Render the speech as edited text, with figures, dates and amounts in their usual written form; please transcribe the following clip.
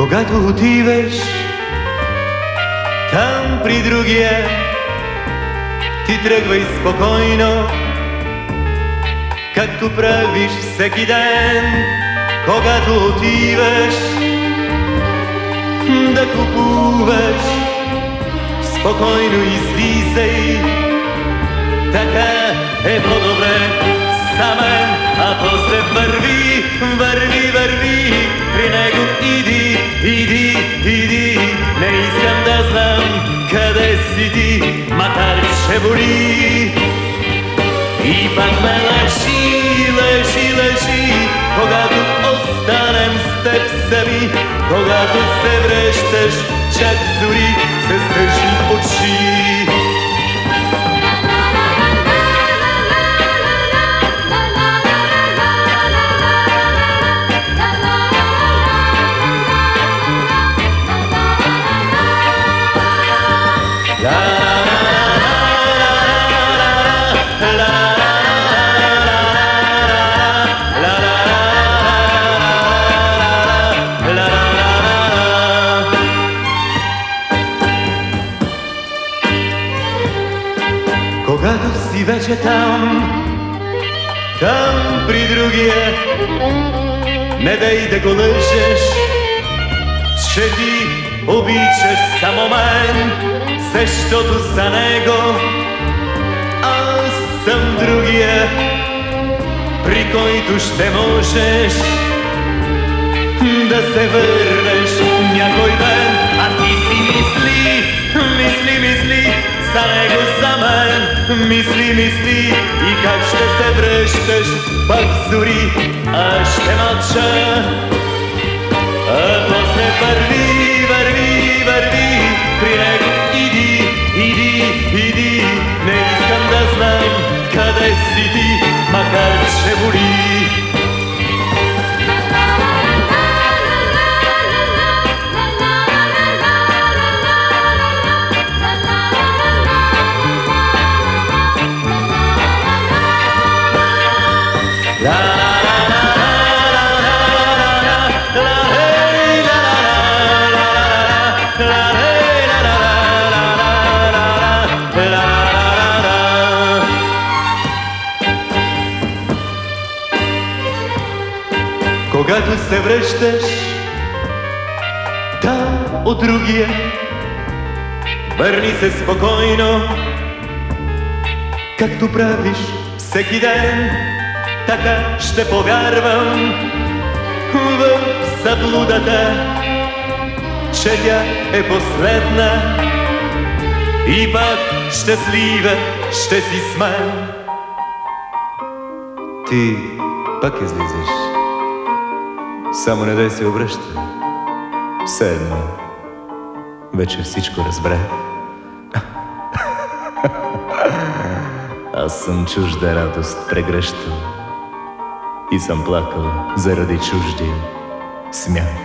Когато отиваш там при другия, ти тръгвай спокойно, както правиш всеки ден. Когато отиваш да купуваш, спокойно излизай, така е по-добре за мен. А после върви, върви, върви, при него иди, иди, иди. Не искам да знам къде си ти, макар че боли. И пак ме лъжи, лъжи, лъжи, когато останем с теб сами. Когато се връщаш, чак зори с тъжни очи. Когато си вече там, там при другия, не дай да го лъжеш, че ти обичаш само мен, защото за него аз съм другия, при който ще можеш да се върнеш някой ден. А ти си мисли, мисли, мисли за него, за мен. Мисли, мисли и как ще се връщаш, пак зори, аз ще мълча. А после върви, върви, върви, при него иди, иди, иди. Не искам да знам къде си ти, макар че боли. Когато се връщаш там от другия, върни се спокойно, както правиш всеки ден. Така ще повярвам в заблудата, че тя е последна. И пак щастлива ще си с мен. Ти пак излизаш, само не дай се обръща. Все едно, вече всичко разбра. Аз съм чужда радост прегръщал и съм плакал заради чужди смях.